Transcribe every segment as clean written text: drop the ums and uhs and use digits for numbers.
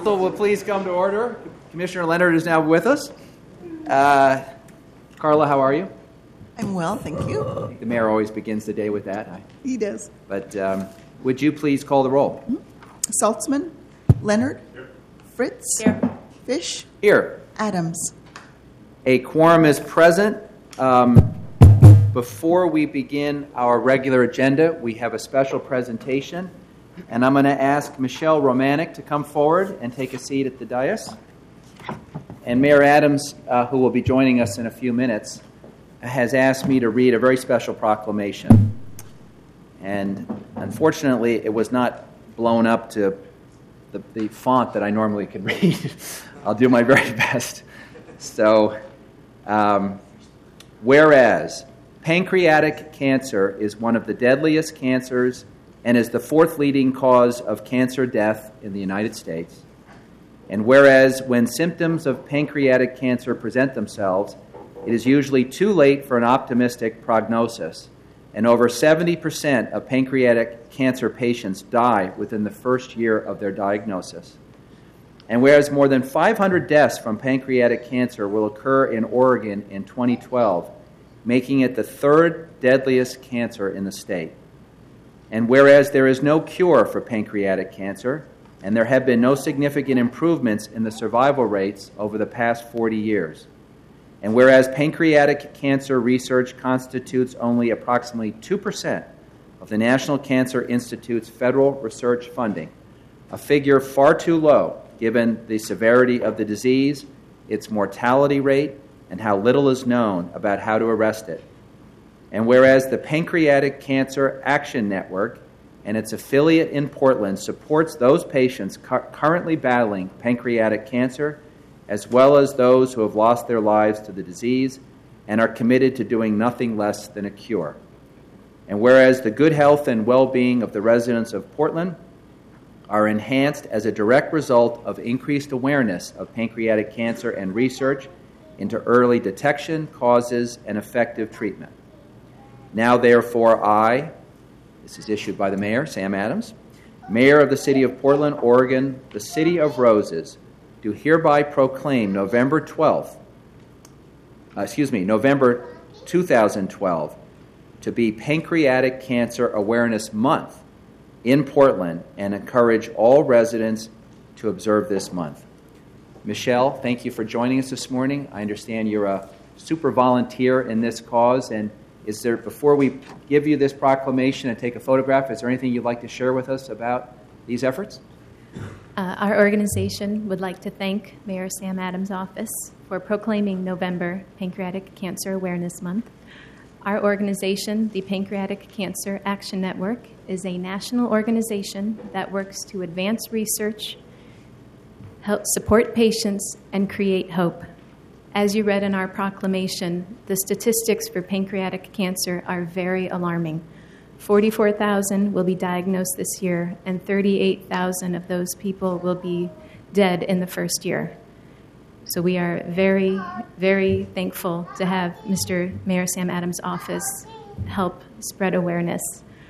Council will please come to order. Commissioner Leonard is now with us. Carla, how are you? I'm well, thank you. I think the mayor always begins the day with that. He does. But would you please call the roll? Saltzman, Leonard, here. Fritz, here. Fish, here. Adams. A quorum is present. Before we begin our regular agenda, we have a special presentation, and I'm going to ask Michelle Romanek to come forward and take a seat at the dais. And Mayor Adams, who will be joining us in a few minutes, has asked me to read a very special proclamation. And unfortunately, it was not blown up to the font that I normally could read. I'll do my very best. So, whereas pancreatic cancer is one of the deadliest cancers and is the fourth leading cause of cancer death in the United States, and whereas when symptoms of pancreatic cancer present themselves, it is usually too late for an optimistic prognosis, and over 70% of pancreatic cancer patients die within the first year of their diagnosis. And whereas more than 500 deaths from pancreatic cancer will occur in Oregon in 2012, making it the third deadliest cancer in the state. And whereas there is no cure for pancreatic cancer, and there have been no significant improvements in the survival rates over the past 40 years. And whereas pancreatic cancer research constitutes only approximately 2% of the National Cancer Institute's federal research funding, a figure far too low given the severity of the disease, its mortality rate, and how little is known about how to arrest it. And whereas the Pancreatic Cancer Action Network and its affiliate in Portland supports those patients currently battling pancreatic cancer, as well as those who have lost their lives to the disease and are committed to doing nothing less than a cure. And whereas the good health and well-being of the residents of Portland are enhanced as a direct result of increased awareness of pancreatic cancer and research into early detection, causes, and effective treatment. Now, therefore, I, this is issued by the Mayor, Sam Adams, Mayor of the City of Portland, Oregon, the City of Roses, do hereby proclaim November 2012 to be Pancreatic Cancer Awareness Month in Portland and encourage all residents to observe this month. Michelle, thank you for joining us this morning. I understand you're a super volunteer in this cause, and is there, before we give you this proclamation and take a photograph, is there anything you'd like to share with us about these efforts? Our organization would like to thank Mayor Sam Adams' office for proclaiming November Pancreatic Cancer Awareness Month. Our organization, the Pancreatic Cancer Action Network, is a national organization that works to advance research, help support patients, and create hope. As you read in our proclamation, the statistics for pancreatic cancer are very alarming. 44,000 will be diagnosed this year, and 38,000 of those people will be dead in the first year. So we are very, very thankful to have Mr. Mayor Sam Adams' office help spread awareness.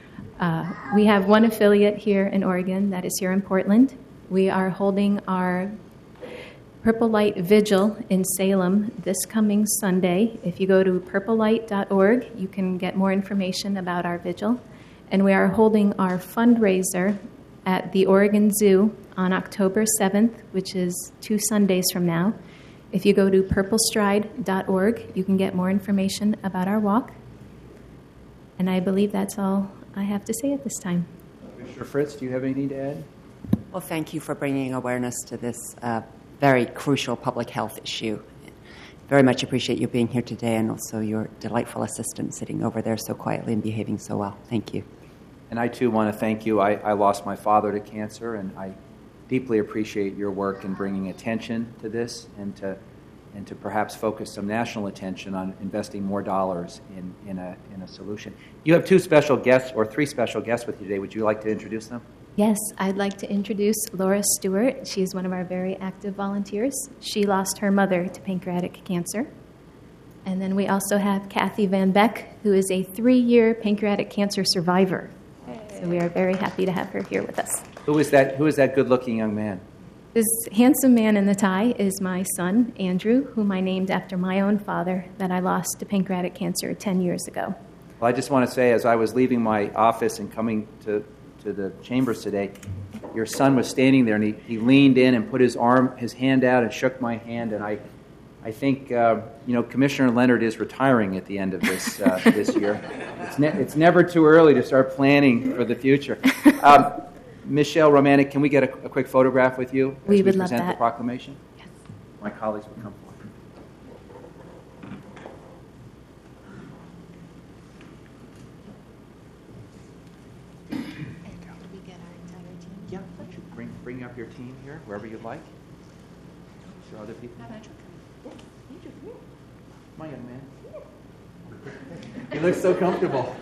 We have one affiliate here in Oregon that is here in Portland. We are holding our Purple Light Vigil in Salem this coming Sunday. If you go to purplelight.org, you can get more information about our vigil. And we are holding our fundraiser at the Oregon Zoo on October 7th, which is 2 Sundays from now. If you go to purplestride.org, you can get more information about our walk. And I believe that's all I have to say at this time. Mr. Fritz, do you have anything to add? Well, thank you for bringing awareness to this very crucial public health issue. Very much appreciate you being here today, and also your delightful assistant sitting over there so quietly and behaving so well. Thank you. And I, too, want to thank you. I lost my father to cancer, and I deeply appreciate your work in bringing attention to this and to perhaps focus some national attention on investing more dollars in a solution. You have 2 special guests, or 3 special guests with you today. Would you like to introduce them? Yes, I'd like to introduce Laura Stewart. She's one of our very active volunteers. She lost her mother to pancreatic cancer. And then we also have Kathy Van Beck, who is a 3-year pancreatic cancer survivor. So we are very happy to have her here with us. Who is that good-looking young man? This handsome man in the tie is my son, Andrew, whom I named after my own father that I lost to pancreatic cancer 10 years ago. Well, I just want to say, as I was leaving my office and coming to the chambers today, your son was standing there, and he leaned in and put his hand out and shook my hand, and I think Commissioner Leonard is retiring at the end of this this year. It's never too early to start planning for the future. Michelle Romanek, can we get a quick photograph with you as We would love present that. the proclamation? Yes. My colleagues will come forward. Yeah, you bring up your team here, wherever you'd like. Is there other people? Come on, young man. You look so comfortable.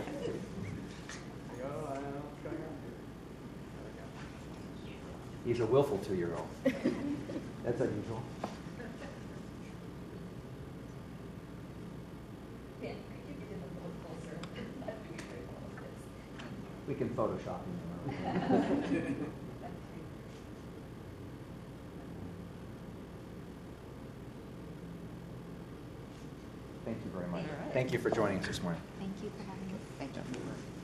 He's a willful 2-year-old. That's unusual. We can Photoshop him. Thank you very much. Thank you for joining us this morning. Thank you for having us. Thank you.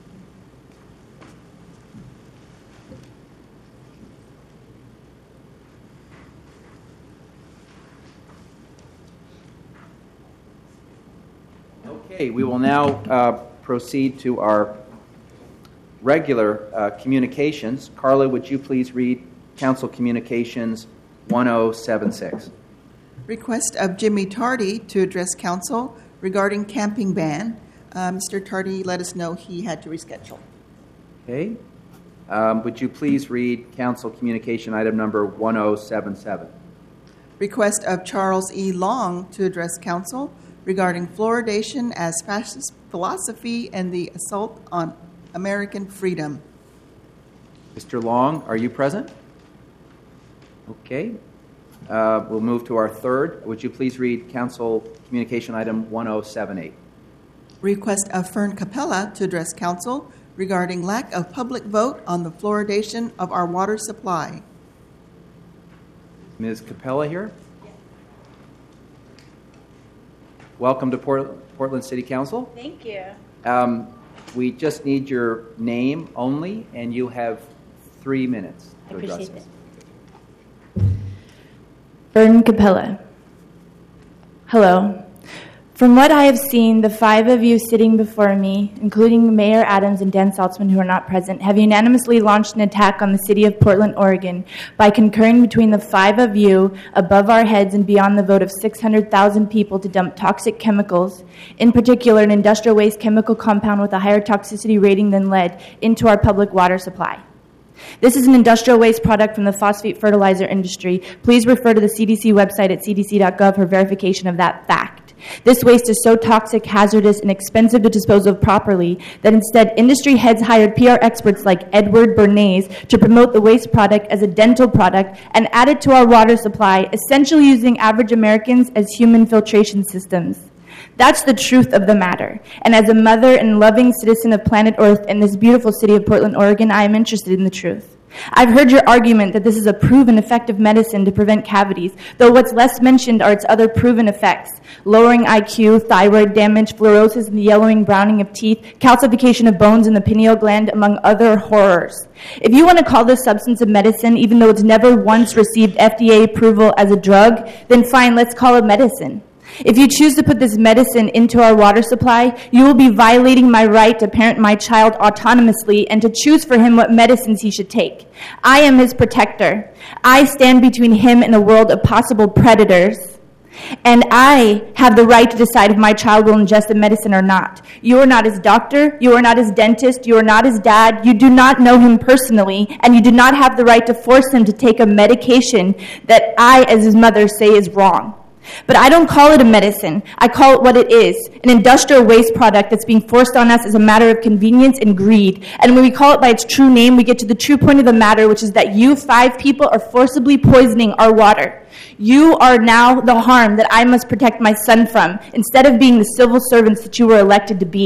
Okay, we will now proceed to our regular communications. Carla, would you please read Council Communications 1076? Request of Jimmy Tardy to address council regarding camping ban. Mr. Tardy let us know he had to reschedule. Okay. Would you please read Council Communication item number 1077? Request of Charles E. Long to address council regarding fluoridation as fascist philosophy and the assault on American freedom. Mr. Long, are you present? Okay. We'll move to our third. Would you please read Council Communication item 1078? Request of Fern Capella to address council regarding lack of public vote on the fluoridation of our water supply. Ms. Capella here? Yes. Welcome to Portland City Council. Thank you. We just need your name only, and you have 3 minutes I to address appreciate us. it. Fern Capella. Hello. From what I have seen, the 5 of you sitting before me, including Mayor Adams and Dan Saltzman, who are not present, have unanimously launched an attack on the city of Portland, Oregon, by concurring between the 5 of you above our heads and beyond the vote of 600,000 people to dump toxic chemicals, in particular an industrial waste chemical compound with a higher toxicity rating than lead, into our public water supply. This is an industrial waste product from the phosphate fertilizer industry. Please refer to the CDC website at cdc.gov for verification of that fact. This waste is so toxic, hazardous, and expensive to dispose of properly that instead industry heads hired PR experts like Edward Bernays to promote the waste product as a dental product and add it to our water supply, essentially using average Americans as human filtration systems. That's the truth of the matter. And as a mother and loving citizen of planet Earth in this beautiful city of Portland, Oregon, I am interested in the truth. I've heard your argument that this is a proven effective medicine to prevent cavities, though what's less mentioned are its other proven effects: lowering IQ, thyroid damage, fluorosis and the yellowing browning of teeth, calcification of bones in the pineal gland, among other horrors. If you want to call this substance a medicine, even though it's never once received FDA approval as a drug, then fine, let's call it medicine. If you choose to put this medicine into our water supply, you will be violating my right to parent my child autonomously and to choose for him what medicines he should take. I am his protector. I stand between him and a world of possible predators. And I have the right to decide if my child will ingest the medicine or not. You are not his doctor. You are not his dentist. You are not his dad. You do not know him personally, and you do not have the right to force him to take a medication that I, as his mother, say is wrong. But I don't call it a medicine. I call it what it is, an industrial waste product that's being forced on us as a matter of convenience and greed. And when we call it by its true name, we get to the true point of the matter, which is that you 5 people are forcibly poisoning our water. You are now the harm that I must protect my son from, instead of being the civil servants that you were elected to be.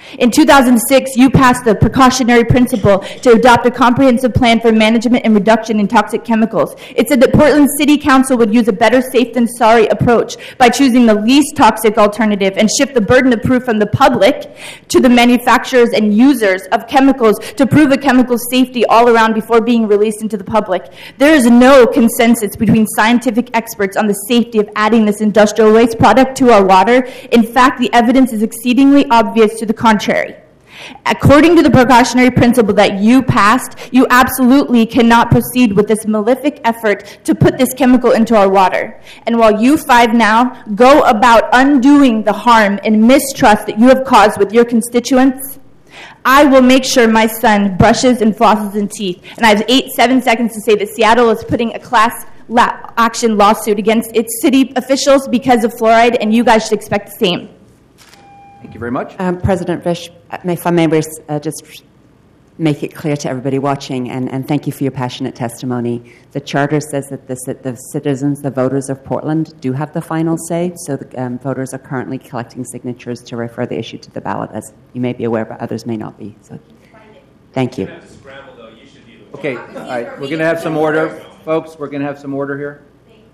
In 2006, you passed the precautionary principle to adopt a comprehensive plan for management and reduction in toxic chemicals. It said that Portland City Council would use a better safe than sorry approach by choosing the least toxic alternative and shift the burden of proof from the public to the manufacturers and users of chemicals to prove a chemical's safety all around before being released into the public. There is no consensus between scientific experts on the safety of adding this industrial waste product to our water. In fact, the evidence is exceedingly obvious to the contrary. According to the precautionary principle that you passed, you absolutely cannot proceed with this malefic effort to put this chemical into our water. And while you five now go about undoing the harm and mistrust that you have caused with your constituents, I will make sure my son brushes and flosses his teeth. And I have 7 seconds to say that Seattle is putting a class action lawsuit against its city officials because of fluoride, and you guys should expect the same. Thank you very much. President Vish, if I may just make it clear to everybody watching, and thank you for your passionate testimony. The Charter says that the citizens, the voters of Portland, do have the final say, so the voters are currently collecting signatures to refer the issue to the ballot, as you may be aware, but others may not be. So, thank you. Okay, all right, we're going to have some order. Folks, we're going to have some order here.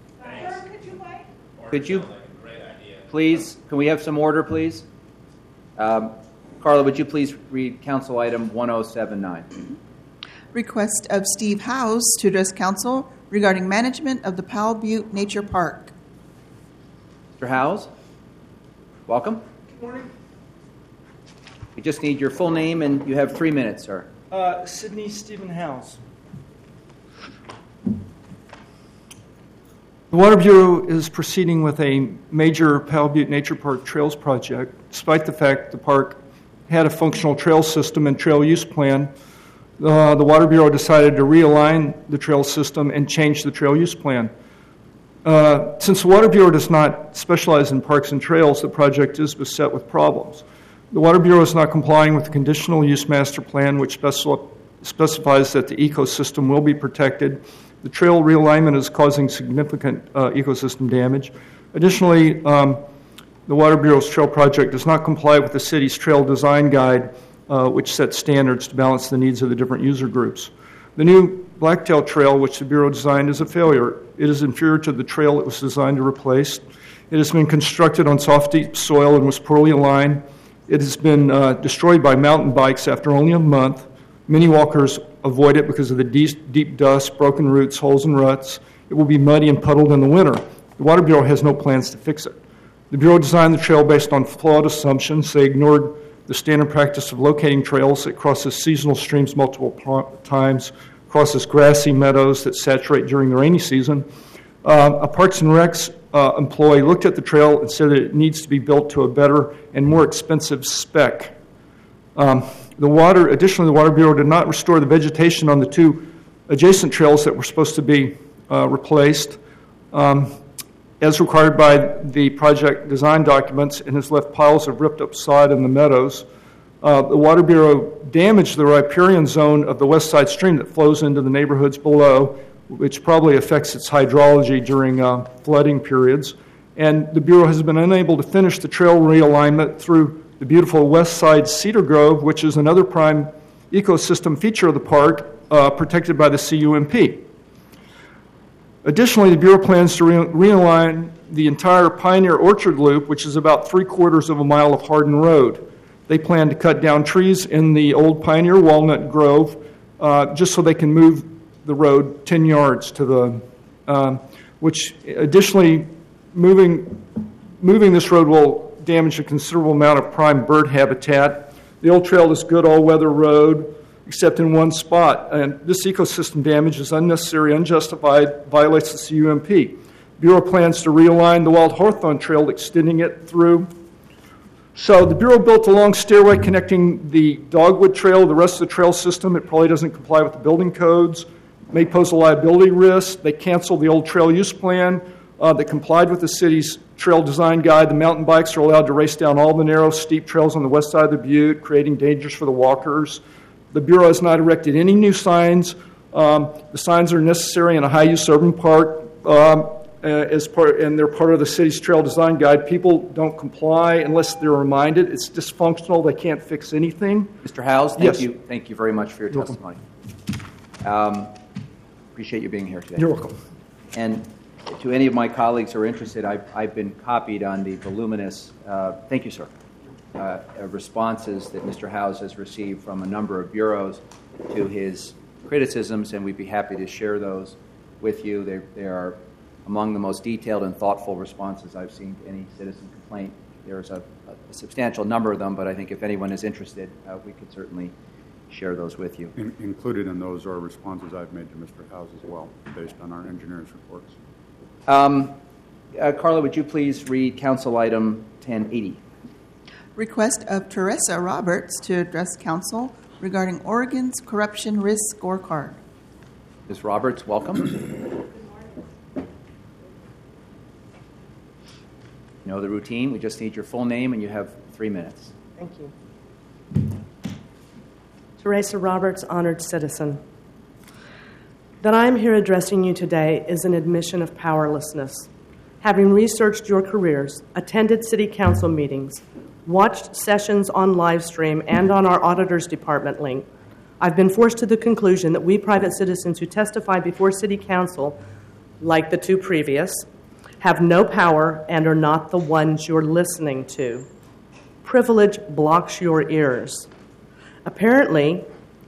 Could you, please, can we have some order, please? Carla, would you please read Council Item 1079? Request of Steve Howes to address council regarding management of the Powell Butte Nature Park. Mr. Howes, welcome. Good morning. We just need your full name, and you have 3 minutes, sir. Sidney Stephen Howes. The Water Bureau is proceeding with a major Powell Butte Nature Park Trails project, despite the fact the park had a functional trail system and trail use plan. The Water Bureau decided to realign the trail system and change the trail use plan. Since the Water Bureau does not specialize in parks and trails, the project is beset with problems. The Water Bureau is not complying with the conditional use master plan, which specifies that the ecosystem will be protected. The trail realignment is causing significant ecosystem damage. Additionally, the Water Bureau's trail project does not comply with the city's trail design guide, which sets standards to balance the needs of the different user groups. The new Blacktail Trail, which the Bureau designed, is a failure. It is inferior to the trail it was designed to replace. It has been constructed on soft, deep soil and was poorly aligned. It has been destroyed by mountain bikes after only a month. Many walkers avoid it because of the deep dust, broken roots, holes, and ruts. It will be muddy and puddled in the winter. The Water Bureau has no plans to fix it. The Bureau designed the trail based on flawed assumptions. They ignored the standard practice of locating trails. It crosses seasonal streams multiple times, crosses grassy meadows that saturate during the rainy season. A Parks and Recs employee looked at the trail and said that it needs to be built to a better and more expensive spec. Additionally, the Water Bureau did not restore the vegetation on the 2 adjacent trails that were supposed to be replaced as required by the project design documents, and has left piles of ripped up sod in the meadows. The Water Bureau damaged the riparian zone of the west side stream that flows into the neighborhoods below, which probably affects its hydrology during flooding periods. And the Bureau has been unable to finish the trail realignment through the beautiful west side Cedar Grove, which is another prime ecosystem feature of the park, protected by the CUMP. Additionally, the Bureau plans to realign the entire Pioneer Orchard Loop, which is about 3/4 of a mile of hardened road. They plan to cut down trees in the old Pioneer Walnut Grove just so they can move the road 10 yards to the, which additionally, moving this road will damage a considerable amount of prime bird habitat. The old trail is good all-weather road, except in one spot, and this ecosystem damage is unnecessary, unjustified, violates the CUMP. Bureau plans to realign the Wild Hawthorne Trail, extending it through. So the Bureau built a long stairway connecting the Dogwood Trail, the rest of the trail system. It probably doesn't comply with the building codes, may pose a liability risk. They canceled the old trail use plan that complied with the city's trail design guide. The mountain bikes are allowed to race down all the narrow, steep trails on the west side of the butte, creating dangers for the walkers. The Bureau has not erected any new signs. The signs are necessary in a high-use urban park. and they're part of the city's trail design guide. People don't comply unless they're reminded. It's dysfunctional. They can't fix anything. Mr. Howes, Yes. Thank you very much for your You're testimony. Appreciate you being here today. You're welcome. And to any of my colleagues who are interested, I've been copied on the voluminous, thank you, sir, responses that Mr. Howes has received from a number of bureaus to his criticisms, and we'd be happy to share those with you. They are among the most detailed and thoughtful responses I've seen to any citizen complaint. There's a substantial number of them, but I think if anyone is interested, we could certainly share those with you. Included in those are responses I've made to Mr. Howes as well, based on our engineer's reports. Carla, would you please read Council Item 1080? Request of Teresa Roberts to address council regarding Oregon's corruption risk scorecard. Ms. Roberts, welcome. You know the routine. We just need your full name, and you have 3 minutes. Thank you. Teresa Roberts, honored citizen. That I am here addressing you today is an admission of powerlessness. Having researched your careers, attended city council meetings, watched sessions on live stream and on our auditor's department link, I've been forced to the conclusion that we private citizens who testify before city council, like the two previous, have no power and are not the ones you're listening to. Privilege blocks your ears. Apparently,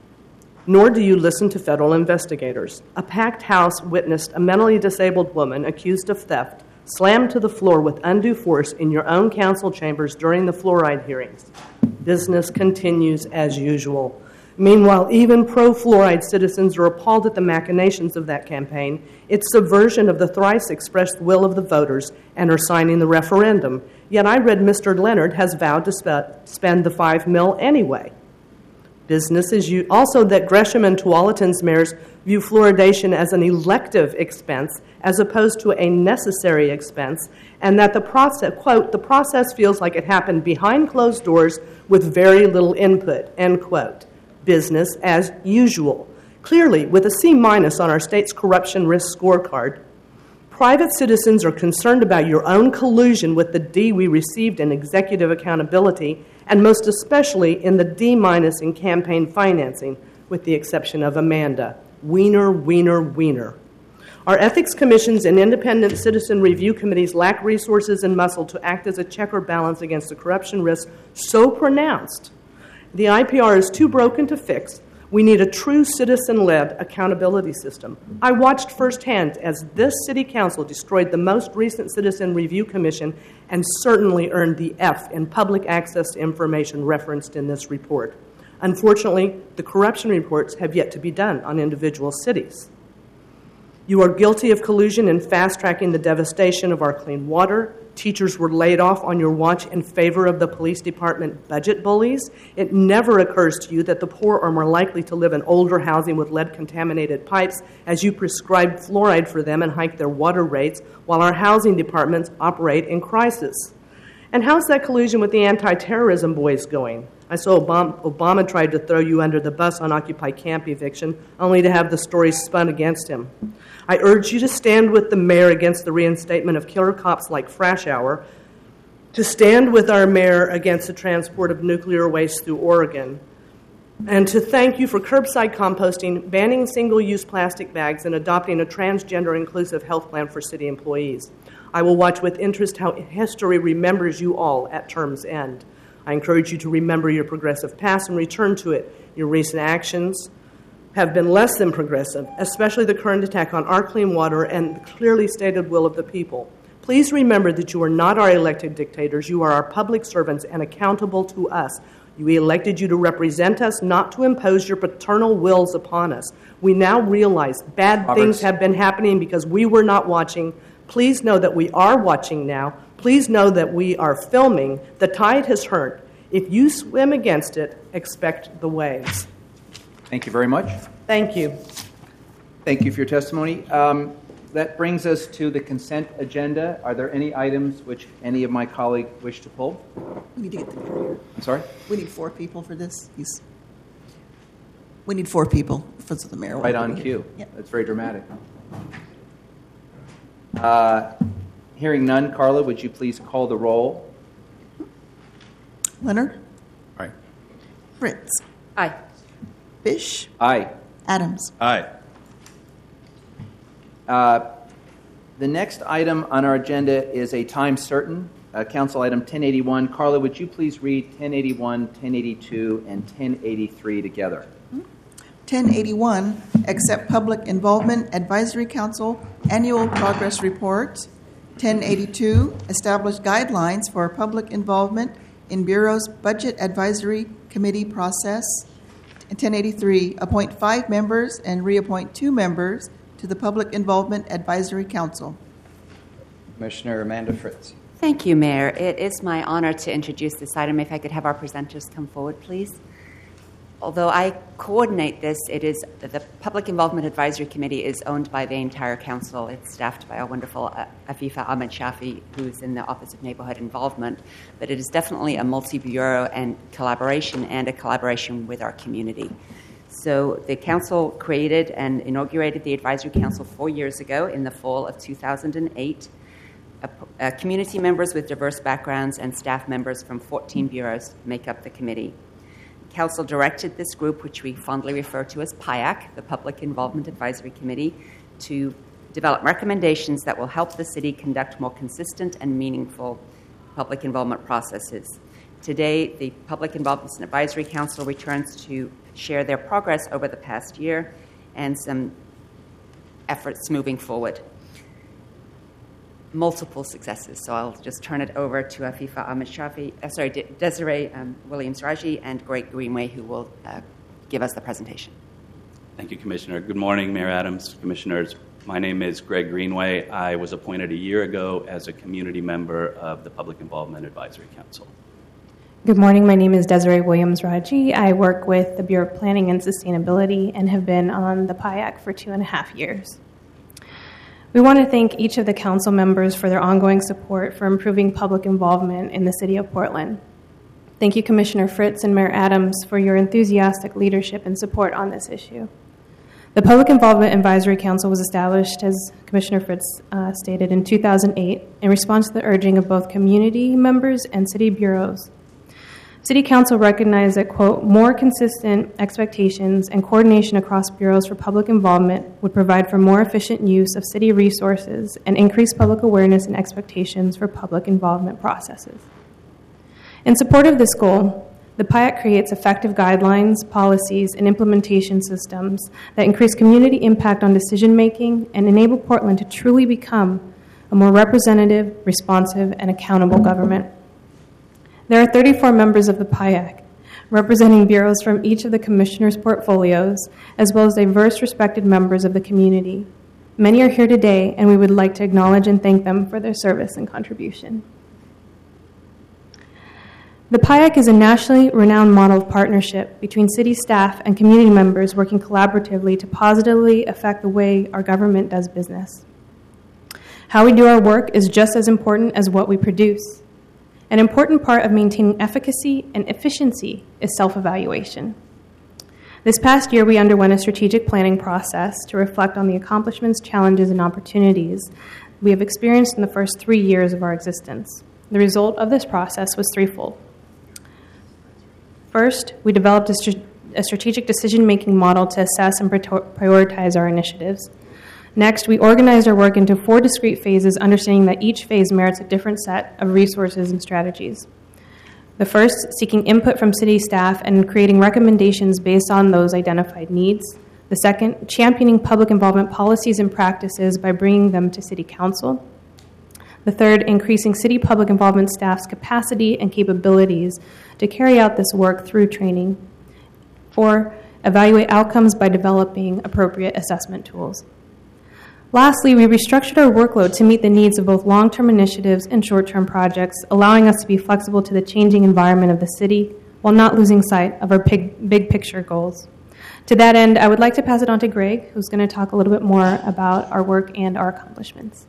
nor do you listen to federal investigators. A packed house witnessed a mentally disabled woman accused of theft slammed to the floor with undue force in your own council chambers during the fluoride hearings. Business continues as usual. Meanwhile, even pro-fluoride citizens are appalled at the machinations of that campaign, its subversion of the thrice expressed will of the voters, and are signing the referendum. Yet I read Mr. Leonard has vowed to spend the $5 million anyway. Business is also that Gresham and Tualatin's mayors view fluoridation as an elective expense as opposed to a necessary expense, and that the process, quote, the process feels like it happened behind closed doors with very little input, end quote. Business as usual. Clearly, with a C- on our state's corruption risk scorecard, private citizens are concerned about your own collusion with the D we received in executive accountability, and most especially in the D- in campaign financing, with the exception of Amanda. Wiener, wiener, wiener. Our ethics commissions and independent citizen review committees lack resources and muscle to act as a check or balance against the corruption risk so pronounced. The IPR is too broken to fix. We need a true citizen-led accountability system. I watched firsthand as this city council destroyed the most recent citizen review commission and certainly earned the F in public access to information referenced in this report. Unfortunately, the corruption reports have yet to be done on individual cities. You are guilty of collusion in fast-tracking the devastation of our clean water. Teachers were laid off on your watch in favor of the police department budget bullies. It never occurs to you that the poor are more likely to live in older housing with lead-contaminated pipes as you prescribe fluoride for them and hike their water rates while our housing departments operate in crisis. And how's that collusion with the anti-terrorism boys going? I saw Obama tried to throw you under the bus on Occupy Camp eviction, only to have the story spun against him. I urge you to stand with the mayor against the reinstatement of killer cops like Frashauer, to stand with our mayor against the transport of nuclear waste through Oregon, and to thank you for curbside composting, banning single-use plastic bags, and adopting a transgender inclusive health plan for city employees. I will watch with interest how history remembers you all at term's end. I encourage you to remember your progressive past and return to it. Your recent actions have been less than progressive, especially the current attack on our clean water and the clearly stated will of the people. Please remember that you are not our elected dictators. You are our public servants and accountable to us. We elected you to represent us, not to impose your paternal wills upon us. We now realize bad things have been happening because we were not watching. Please know that we are watching now. Please know that we are filming. The tide has turned. If you swim against it, expect the waves. Thank you very much. Thank you. Thank you for your testimony. That brings us to the consent agenda. Are there any items which any of my colleagues wish to pull? We need to get the mayor here. I'm sorry? We need 4 people for this. We need 4 people for the mayor. Right on cue. Yep. That's very dramatic. Hearing none, Carla, would you please call the roll? Leonard? Aye. Fritz? Aye. Fish? Aye. Adams? Aye. The next item on our agenda is a time certain, Council Item 1081. Carla, would you please read 1081, 1082, and 1083 together? 1081, accept Public Involvement Advisory Council Annual Progress Report. 1082, establish guidelines for public involvement in Bureau's Budget Advisory Committee process. 1083, appoint 5 members and reappoint 2 members to the Public Involvement Advisory Council. Commissioner Amanda Fritz. Thank you, Mayor. It is my honor to introduce this item. If I could have our presenters come forward, please. Although I coordinate this, it is the Public Involvement Advisory Committee is owned by the entire council. It's staffed by our wonderful Afifa Ahmed Shafi, who's in the Office of Neighborhood Involvement. But it is definitely a multi-bureau and a collaboration with our community. So the council created and inaugurated the Advisory Council 4 years ago in the fall of 2008. Community members with diverse backgrounds and staff members from 14 bureaus make up the committee. Council directed this group, which we fondly refer to as PIAC, the Public Involvement Advisory Committee, to develop recommendations that will help the city conduct more consistent and meaningful public involvement processes. Today, the Public Involvement Advisory Council returns to share their progress over the past year and some efforts moving forward. Multiple successes. So I'll just turn it over to Afifa Ahmed Shafi, Desiree Williams-Raji, and Greg Greenway, who will give us the presentation. Thank you, Commissioner. Good morning, Mayor Adams, Commissioners. My name is Greg Greenway. I was appointed a year ago as a community member of the Public Involvement Advisory Council. Good morning. My name is Desiree Williams-Raji. I work with the Bureau of Planning and Sustainability and have been on the PIAC for 2.5 years. We want to thank each of the council members for their ongoing support for improving public involvement in the City of Portland. Thank you, Commissioner Fritz and Mayor Adams, for your enthusiastic leadership and support on this issue. The Public Involvement Advisory Council was established, as Commissioner Fritz stated, in 2008 in response to the urging of both community members and city bureaus. City Council recognized that, quote, more consistent expectations and coordination across bureaus for public involvement would provide for more efficient use of city resources and increase public awareness and expectations for public involvement processes. In support of this goal, the PIAC creates effective guidelines, policies, and implementation systems that increase community impact on decision-making and enable Portland to truly become a more representative, responsive, and accountable government. There are 34 members of the PIAC, representing bureaus from each of the commissioners' portfolios, as well as diverse respected members of the community. Many are here today, and we would like to acknowledge and thank them for their service and contribution. The PIAC is a nationally renowned model of partnership between city staff and community members working collaboratively to positively affect the way our government does business. How we do our work is just as important as what we produce. An important part of maintaining efficacy and efficiency is self-evaluation. This past year, we underwent a strategic planning process to reflect on the accomplishments, challenges, and opportunities we have experienced in the first 3 years of our existence. The result of this process was threefold. First, we developed a strategic decision-making model to assess and prioritize our initiatives. Next, we organized our work into 4 discrete phases, understanding that each phase merits a different set of resources and strategies. The first, seeking input from city staff and creating recommendations based on those identified needs. The second, championing public involvement policies and practices by bringing them to City Council. The third, increasing city public involvement staff's capacity and capabilities to carry out this work through training. 4, evaluate outcomes by developing appropriate assessment tools. Lastly, we restructured our workload to meet the needs of both long-term initiatives and short-term projects, allowing us to be flexible to the changing environment of the city while not losing sight of our big picture goals. To that end, I would like to pass it on to Greg, who's going to talk a little bit more about our work and our accomplishments.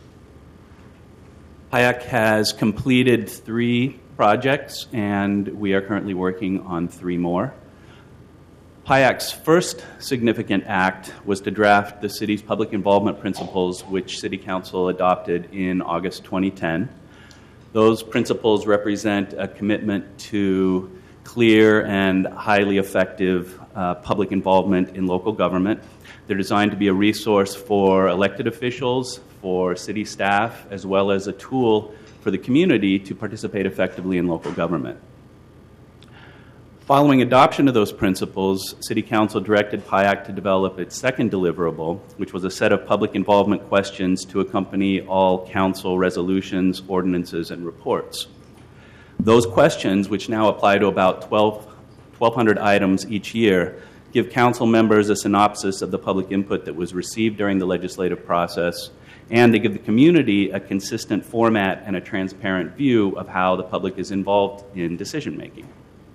PIAC has completed 3 projects, and we are currently working on 3 more. PIAC's first significant act was to draft the city's public involvement principles, which City Council adopted in August 2010. Those principles represent a commitment to clear and highly effective public involvement in local government. They're designed to be a resource for elected officials, for city staff, as well as a tool for the community to participate effectively in local government. Following adoption of those principles, City Council directed PIAC to develop its second deliverable, which was a set of public involvement questions to accompany all council resolutions, ordinances, and reports. Those questions, which now apply to about 1,200 items each year, give council members a synopsis of the public input that was received during the legislative process, and they give the community a consistent format and a transparent view of how the public is involved in decision-making.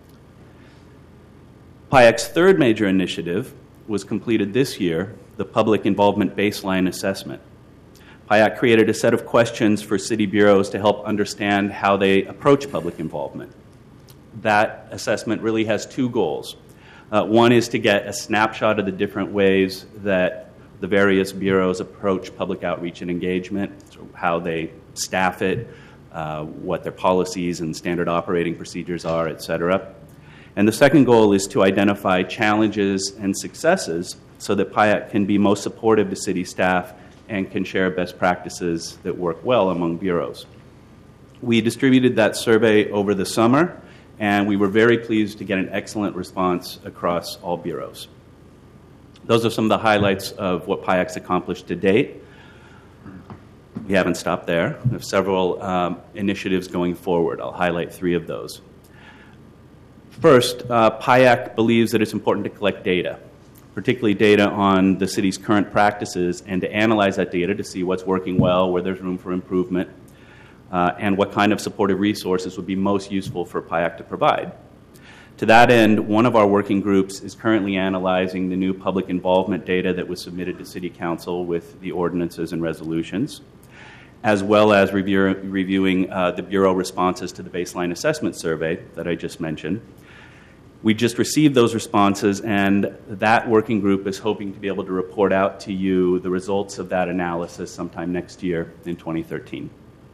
PIAC's third major initiative was completed this year, the Public Involvement Baseline Assessment. PIAC created a set of questions for city bureaus to help understand how they approach public involvement. That assessment really has two goals. One is to get a snapshot of the different ways that the various bureaus approach public outreach and engagement, so how they staff it, what their policies and standard operating procedures are, et cetera. And the second goal is to identify challenges and successes so that PIAC can be most supportive to city staff and can share best practices that work well among bureaus. We distributed that survey over the summer, and we were very pleased to get an excellent response across all bureaus. Those are some of the highlights of what PIAC's accomplished to date. We haven't stopped there. We have several initiatives going forward. I'll highlight three of those. First, PIAC believes that it's important to collect data, particularly data on the city's current practices, and to analyze that data to see what's working well, where there's room for improvement, and what kind of supportive resources would be most useful for PIAC to provide. To that end, one of our working groups is currently analyzing the new public involvement data that was submitted to City Council with the ordinances and resolutions, as well as reviewing the Bureau responses to the baseline assessment survey that I just mentioned. We just received those responses, and that working group is hoping to be able to report out to you the results of that analysis sometime next year in 2013.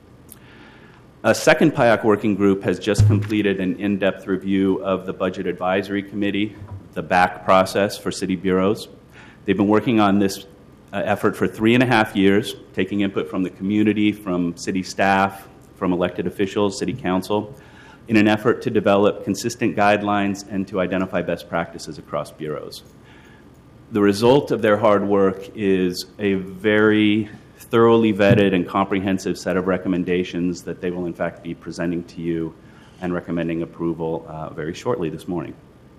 A second PIAC working group has just completed an in-depth review of the Budget Advisory Committee, the BAC process for city bureaus. They've been working on this effort for 3.5 years, taking input from the community, from city staff, from elected officials, city council, in an effort to develop consistent guidelines and to identify best practices across bureaus. The result of their hard work is a very thoroughly vetted and comprehensive set of recommendations that they will in fact be presenting to you and recommending approval very shortly this morning.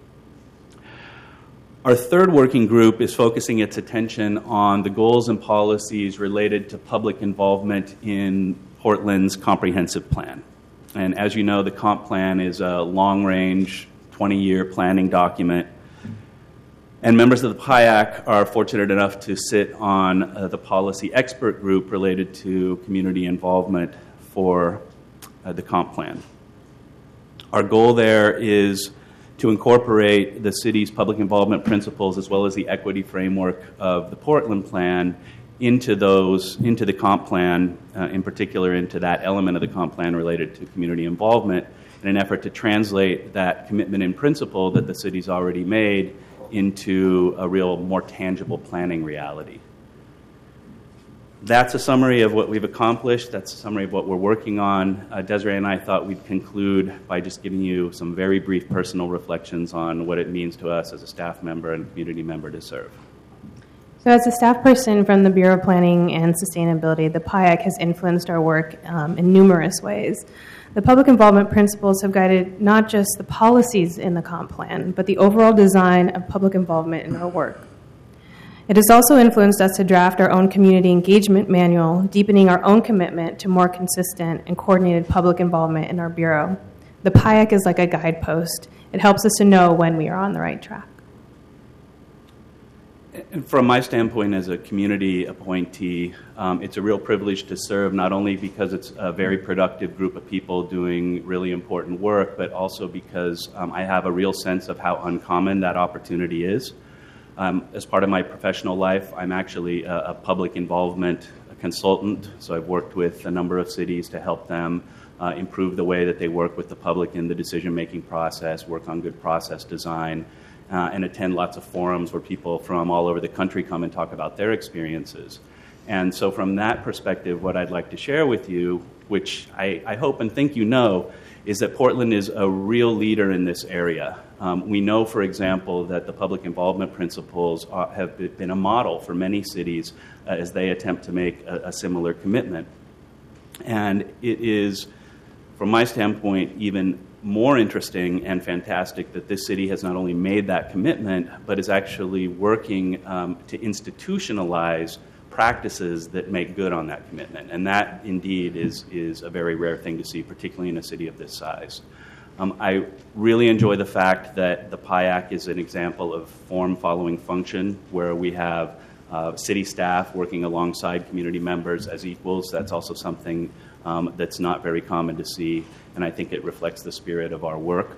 Our third working group is focusing its attention on the goals and policies related to public involvement in Portland's comprehensive plan. And as you know, the comp plan is a long-range, 20-year planning document. And members of the PIAC are fortunate enough to sit on the policy expert group related to community involvement for the comp plan. Our goal there is to incorporate the city's public involvement principles as well as the equity framework of the Portland plan into the comp plan, in particular into that element of the comp plan related to community involvement, in an effort to translate that commitment in principle that the city's already made into a real, more tangible planning reality. That's a summary of what we've accomplished. That's a summary of what we're working on. Desiree and I thought we'd conclude by just giving you some very brief personal reflections on what it means to us as a staff member and community member to serve. So as a staff person from the Bureau of Planning and Sustainability, the PIAC has influenced our work in numerous ways. The public involvement principles have guided not just the policies in the comp plan, but the overall design of public involvement in our work. It has also influenced us to draft our own community engagement manual, deepening our own commitment to more consistent and coordinated public involvement in our Bureau. The PIAC is like a guidepost. It helps us to know when we are on the right track. And from my standpoint as a community appointee, it's a real privilege to serve, not only because it's a very productive group of people doing really important work, but also because I have a real sense of how uncommon that opportunity is. As part of my professional life, I'm actually a public involvement consultant, so I've worked with a number of cities to help them improve the way that they work with the public in the decision-making process, work on good process design, and attend lots of forums where people from all over the country come and talk about their experiences. And so from that perspective, what I'd like to share with you, which I hope and think you know, is that Portland is a real leader in this area. We know, for example, that the public involvement principles have been a model for many cities as they attempt to make a similar commitment. And it is, from my standpoint, even more interesting and fantastic that this city has not only made that commitment, but is actually working to institutionalize practices that make good on that commitment. And that, indeed, is a very rare thing to see, particularly in a city of this size. I really enjoy the fact that the PIAC is an example of form following function, where we have city staff working alongside community members as equals. That's also something that's not very common to see, and I think it reflects the spirit of our work.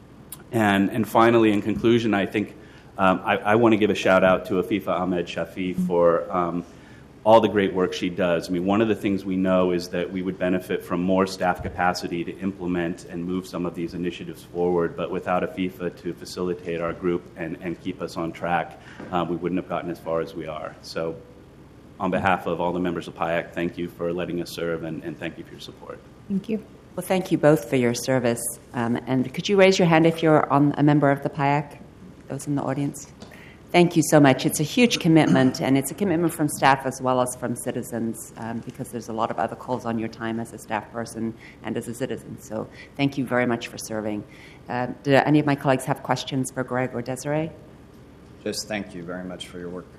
And finally, in conclusion, I think I want to give a shout out to Afifa Ahmed Shafi for all the great work she does. I mean, one of the things we know is that we would benefit from more staff capacity to implement and move some of these initiatives forward, but without Afifa to facilitate our group and keep us on track, we wouldn't have gotten as far as we are. So on behalf of all the members of PIAC, thank you for letting us serve, and thank you for your support. Thank you. Well, thank you both for your service. And could you raise your hand if you're a member of the PIAC, those in the audience? Thank you so much. It's a huge commitment, and it's a commitment from staff as well as from citizens, because there's a lot of other calls on your time as a staff person and as a citizen. So thank you very much for serving. Do any of my colleagues have questions for Greg or Desiree? Just thank you very much for your work.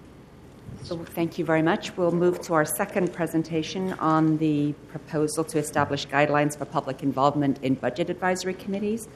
So thank you very much. We'll move to our second presentation on the proposal to establish guidelines for public involvement in budget advisory committees.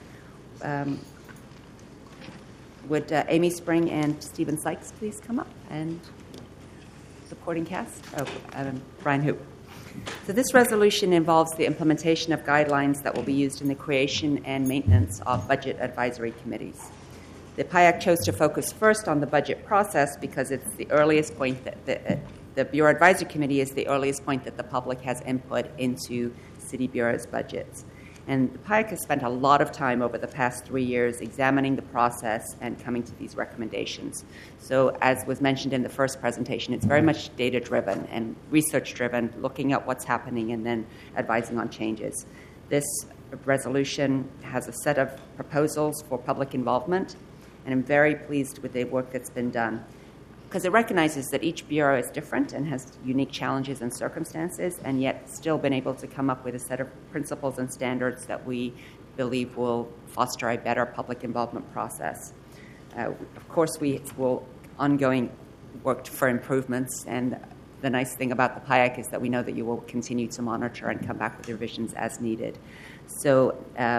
Would Amy Spring and Stephen Sykes please come up, and supporting cast? Brian Hoop. So this resolution involves the implementation of guidelines that will be used in the creation and maintenance of budget advisory committees. The PIAC chose to focus first on the budget process because it's the earliest point that the Bureau Advisory Committee is the earliest point that the public has input into City Bureau's budgets. And the PIAC has spent a lot of time over the past 3 years examining the process and coming to these recommendations. So as was mentioned in the first presentation, it's very much data-driven and research-driven, looking at what's happening and then advising on changes. This resolution has a set of proposals for public involvement, and I'm very pleased with the work that's been done, because it recognizes that each bureau is different and has unique challenges and circumstances, and yet still been able to come up with a set of principles and standards that we believe will foster a better public involvement process. Of course, we will ongoing work for improvements, and the nice thing about the PIAC is that we know that you will continue to monitor and come back with revisions as needed. So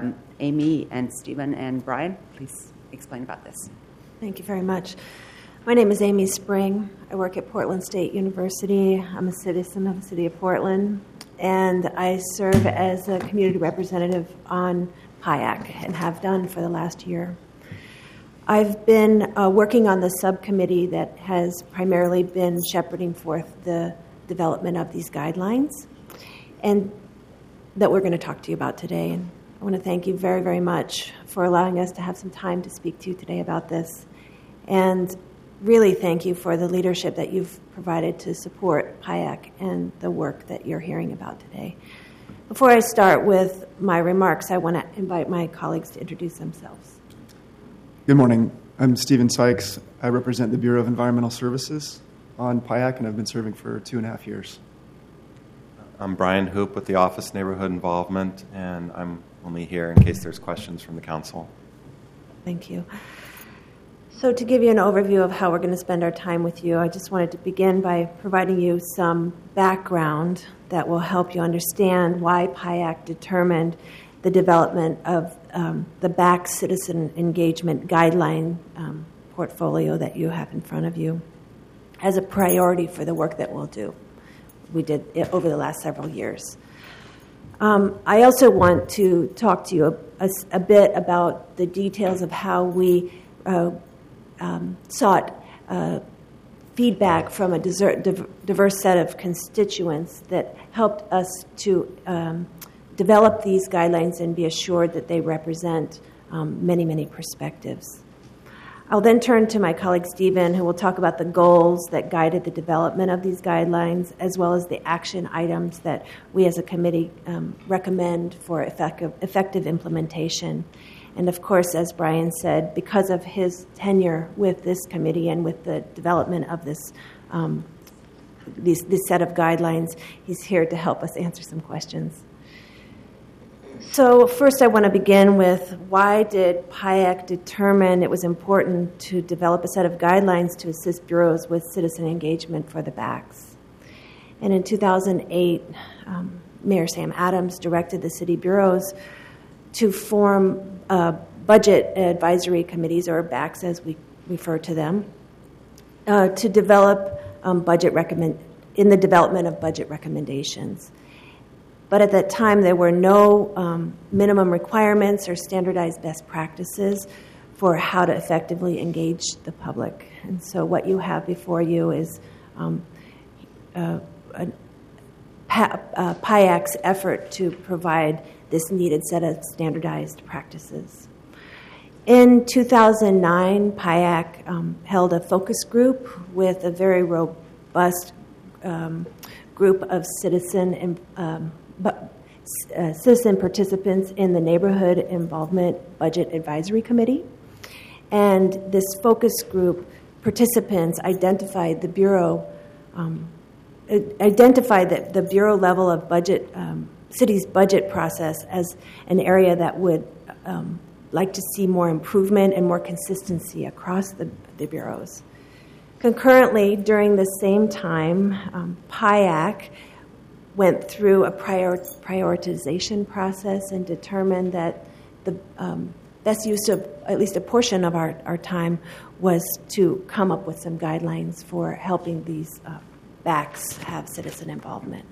Amy and Stephen and Brian, please explain about this. Thank you very much. My name is Amy Spring. I work at Portland State University. I'm a citizen of the city of Portland, and I serve as a community representative on PIAC and have done for the last year. I've been working on the subcommittee that has primarily been shepherding forth the development of these guidelines, and that we're going to talk to you about today. And I want to thank you very, very much for allowing us to have some time to speak to you today about this. And really thank you for the leadership that you've provided to support PIAC and the work that you're hearing about today. Before I start with my remarks, I want to invite my colleagues to introduce themselves. Good morning. I'm Stephen Sykes. I represent the Bureau of Environmental Services on PIAC, and I've been serving for 2.5 years. I'm Brian Hoop with the Office Neighborhood Involvement, and I'm only here in case there's questions from the council. Thank you. So to give you an overview of how we're going to spend our time with you, I just wanted to begin by providing you some background that will help you understand why PIAC determined the development of the BAC Citizen Engagement Guideline portfolio that you have in front of you as a priority for the work that we'll do. We did it over the last several years. I also want to talk to you a bit about the details of how we sought feedback from a diverse set of constituents that helped us to develop these guidelines and be assured that they represent many, many perspectives. I'll then turn to my colleague Stephen, who will talk about the goals that guided the development of these guidelines, as well as the action items that we as a committee recommend for effective implementation. And of course, as Brian said, because of his tenure with this committee and with the development of this set of guidelines, he's here to help us answer some questions. So first I want to begin with, why did PIAC determine it was important to develop a set of guidelines to assist bureaus with citizen engagement for the BACs? And in 2008, Mayor Sam Adams directed the city bureaus to form budget advisory committees, or BACs as we refer to them, to develop in the development of budget recommendations. But at that time, there were no minimum requirements or standardized best practices for how to effectively engage the public. And so what you have before you is PIAC's effort to provide this needed set of standardized practices. In 2009, PIAC held a focus group with a very robust group of citizen participants in the Neighborhood Involvement Budget Advisory Committee. And this focus group participants identified the Bureau, that the Bureau level of budget, city's budget process as an area that would like to see more improvement and more consistency across the bureaus. Concurrently, during the same time, PIAC went through a prioritization process and determined that the best use of at least a portion of our time was to come up with some guidelines for helping these BACs have citizen involvement.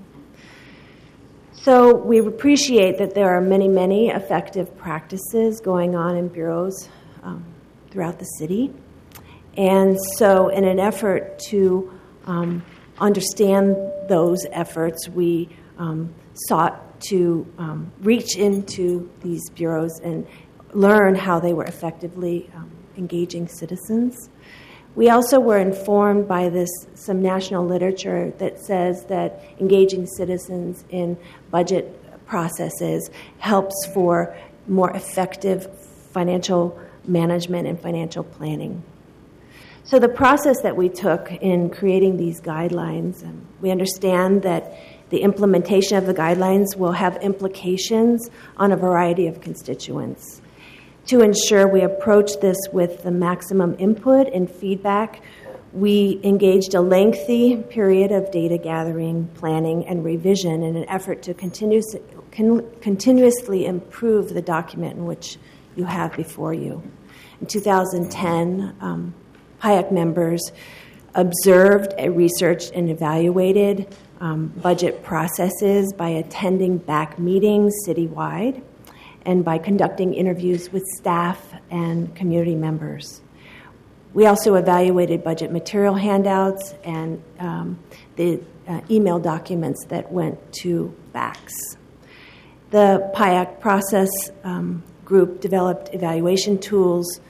So we appreciate that there are many, many effective practices going on in bureaus throughout the city. And so in an effort to understand those efforts, we sought to reach into these bureaus and learn how they were effectively engaging citizens. We also were informed by some national literature that says that engaging citizens in budget processes helps for more effective financial management and financial planning. So the process that we took in creating these guidelines, we understand that the implementation of the guidelines will have implications on a variety of constituents. To ensure we approach this with the maximum input and feedback, we engaged a lengthy period of data gathering, planning, and revision in an effort to continuously improve the document in which you have before you. In 2010, PIAC members observed, researched, and evaluated budget processes by attending BAC meetings citywide and by conducting interviews with staff and community members. We also evaluated budget material handouts and the email documents that went to BACs. The PIAC process group developed evaluation tools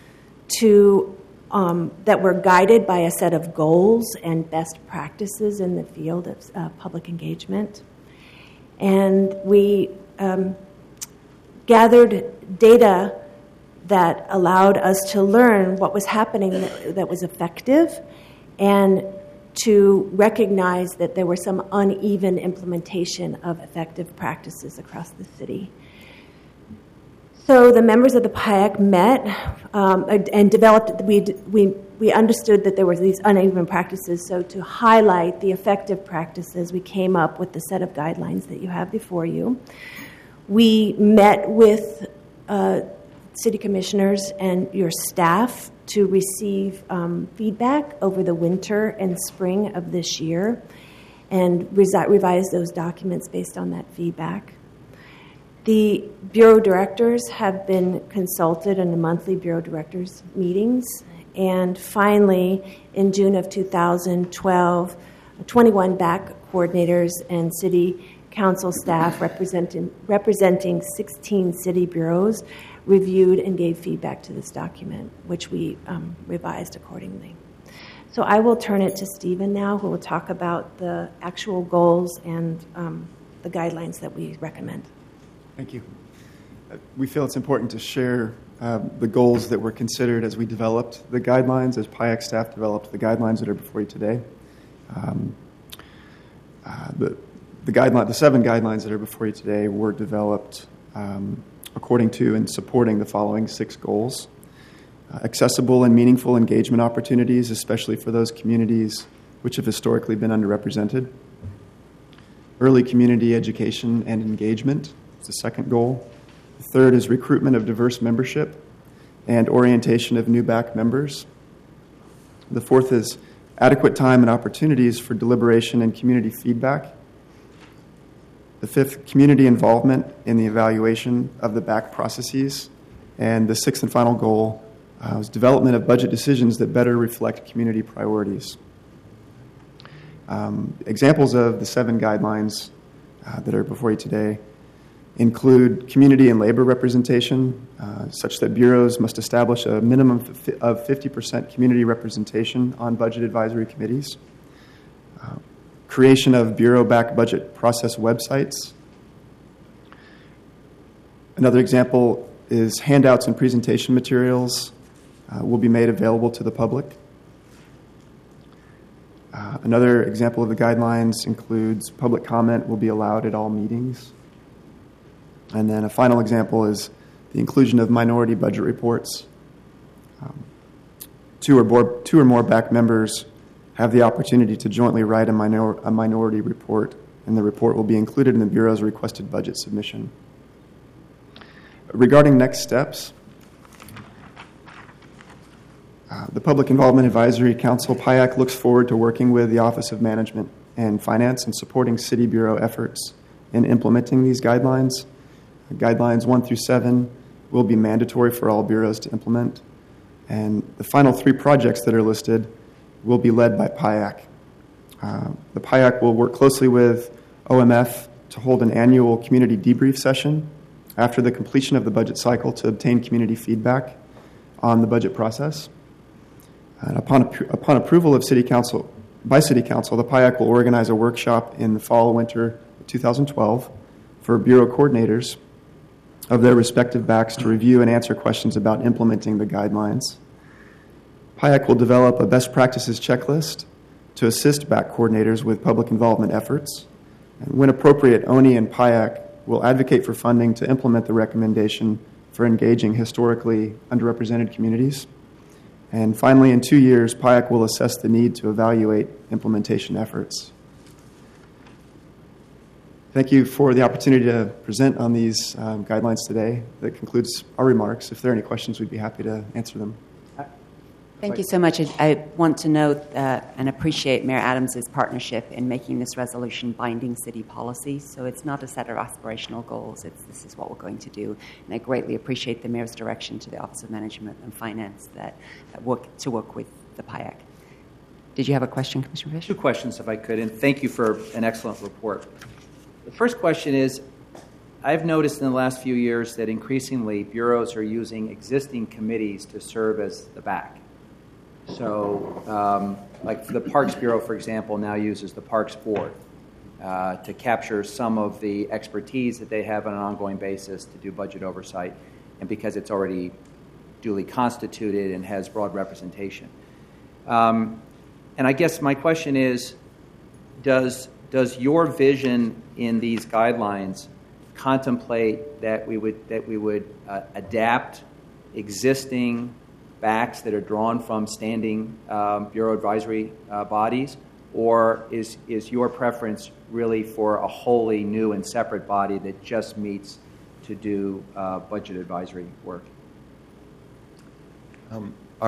that were guided by a set of goals and best practices in the field of public engagement. And we gathered data that allowed us to learn what was happening that was effective and to recognize that there were some uneven implementation of effective practices across the city. So the members of the PIAC met and developed, we understood that there were these uneven practices, so to highlight the effective practices, we came up with the set of guidelines that you have before you. We met with city commissioners and your staff to receive feedback over the winter and spring of this year and revise those documents based on that feedback. The Bureau directors have been consulted in the monthly Bureau directors meetings. And finally, in June of 2012, 21 BAC coordinators and city council staff representing 16 city bureaus reviewed and gave feedback to this document, which we revised accordingly. So I will turn it to Stephen now, who will talk about the actual goals and the guidelines that we recommend. Thank you. We feel it's important to share the goals that were considered as we developed the guidelines, as PIAC staff developed the guidelines that are before you today. The 7 guidelines that are before you today were developed according to and supporting the following 6 goals. Accessible and meaningful engagement opportunities, especially for those communities which have historically been underrepresented. Early community education and engagement is the second goal. The third is recruitment of diverse membership and orientation of new BAC members. The fourth is adequate time and opportunities for deliberation and community feedback. The fifth, community involvement in the evaluation of the BAC processes. And the sixth and final goal was development of budget decisions that better reflect community priorities. Examples of the 7 guidelines that are before you today include community and labor representation, such that bureaus must establish a minimum of 50% community representation on budget advisory committees. Creation of bureau-backed budget process websites. Another example is handouts and presentation materials will be made available to the public. Another example of the guidelines includes public comment will be allowed at all meetings. And then a final example is the inclusion of minority budget reports. 2 or more BAC members have the opportunity to jointly write a minority report, and the report will be included in the Bureau's requested budget submission. Regarding next steps, the Public Involvement Advisory Council, PIAC, looks forward to working with the Office of Management and Finance and supporting City Bureau efforts in implementing these guidelines. Guidelines 1 through 7 will be mandatory for all bureaus to implement, and the final 3 projects that are listed will be led by PIAC. The PIAC will work closely with OMF to hold an annual community debrief session after the completion of the budget cycle to obtain community feedback on the budget process. And upon approval of City Council, the PIAC will organize a workshop in the fall/winter 2012 for Bureau coordinators of their respective BACs to review and answer questions about implementing the guidelines. PIAC will develop a best practices checklist to assist BAC coordinators with public involvement efforts. And when appropriate, ONI and PIAC will advocate for funding to implement the recommendation for engaging historically underrepresented communities. And finally, in 2 years, PIAC will assess the need to evaluate implementation efforts. Thank you for the opportunity to present on these guidelines today. That concludes our remarks. If there are any questions, we'd be happy to answer them. Thank you so much. I want to note and appreciate Mayor Adams' partnership in making this resolution binding city policy. So it's not a set of aspirational goals. This is what we're going to do. And I greatly appreciate the Mayor's direction to the Office of Management and Finance that work with the PIAC. Did you have a question, Commissioner Fish? 2 questions, if I could, and thank you for an excellent report. The first question is, I've noticed in the last few years that increasingly bureaus are using existing committees to serve as the BAC. So, like the Parks Bureau, for example, now uses the Parks Board to capture some of the expertise that they have on an ongoing basis to do budget oversight, and because it's already duly constituted and has broad representation. And I guess my question is, does your vision in these guidelines contemplate that we would adapt existing BACs that are drawn from standing Bureau advisory bodies, or is your preference really for a wholly new and separate body that just meets to do budget advisory work? Our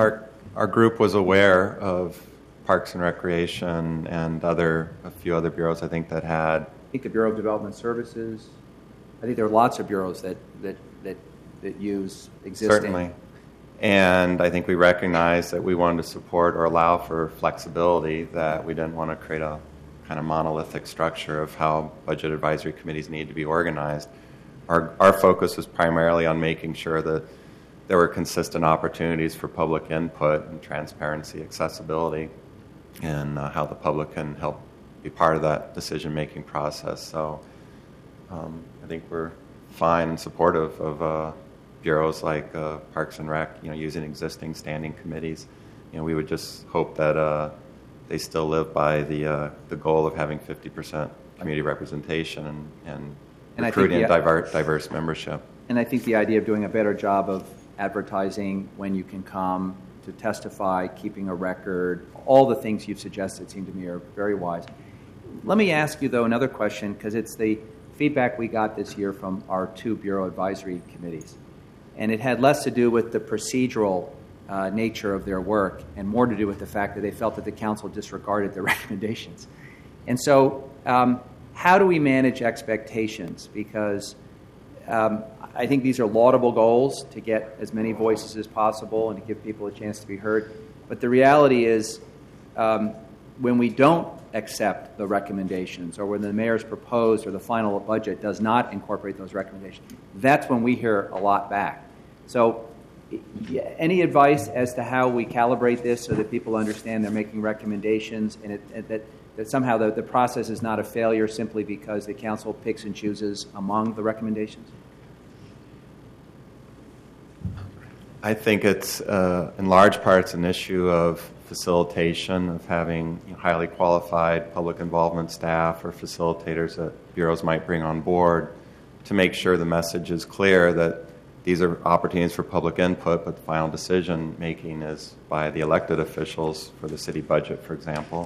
our group was aware of Parks and Recreation and a few other bureaus, I think, that had. I think the Bureau of Development Services. I think there are lots of bureaus that use existing. Certainly. And I think we recognized that we wanted to support or allow for flexibility, that we didn't want to create a kind of monolithic structure of how budget advisory committees need to be organized. Our focus was primarily on making sure that there were consistent opportunities for public input and transparency, accessibility, and how the public can help be part of that decision-making process. So I think we're fine and supportive of bureaus like Parks and Rec, using existing standing committees. We would just hope that they still live by the goal of having 50% community representation and recruiting diverse membership. And I think the idea of doing a better job of advertising when you can come to testify, keeping a record, all the things you've suggested seem to me are very wise. Let me ask you, though, another question, because it's the feedback we got this year from our 2 Bureau advisory committees. And it had less to do with the procedural nature of their work and more to do with the fact that they felt that the council disregarded their recommendations. And so how do we manage expectations? Because I think these are laudable goals to get as many voices as possible and to give people a chance to be heard. But the reality is when we don't accept the recommendations or when the mayor's proposed or the final budget does not incorporate those recommendations, that's when we hear a lot back. So any advice as to how we calibrate this so that people understand they're making recommendations and that somehow the process is not a failure simply because the council picks and chooses among the recommendations? I think it's, in large part, it's an issue of facilitation, of having highly qualified public involvement staff or facilitators that bureaus might bring on board to make sure the message is clear that these are opportunities for public input, but the final decision making is by the elected officials for the city budget, for example.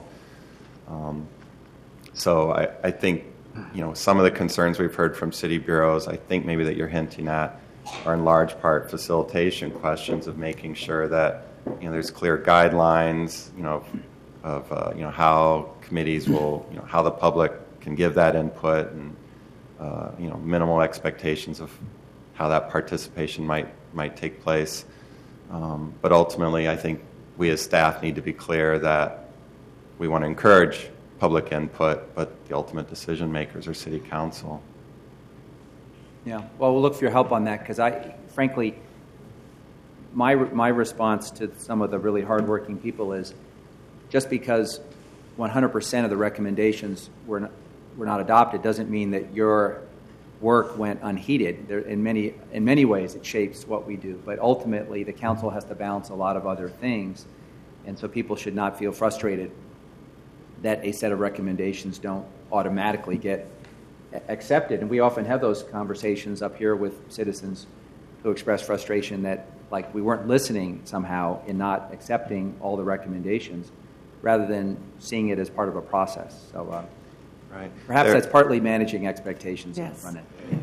So I think some of the concerns we've heard from city bureaus, I think maybe that you're hinting at, are in large part facilitation questions of making sure that there's clear guidelines of how committees will how the public can give that input and minimal expectations of how that participation might take place. But ultimately, I think we as staff need to be clear that we want to encourage public input, but the ultimate decision makers are city council. Yeah, well, we'll look for your help on that because frankly, my response to some of the really hardworking people is just because 100% of the recommendations were not adopted doesn't mean that your work went unheeded. In many ways, it shapes what we do, but ultimately, the council has to balance a lot of other things, and so people should not feel frustrated that a set of recommendations don't automatically get accepted. And we often have those conversations up here with citizens who express frustration that we weren't listening somehow in not accepting all the recommendations rather than seeing it as part of a process. So right. Perhaps that's partly managing expectations on the front end.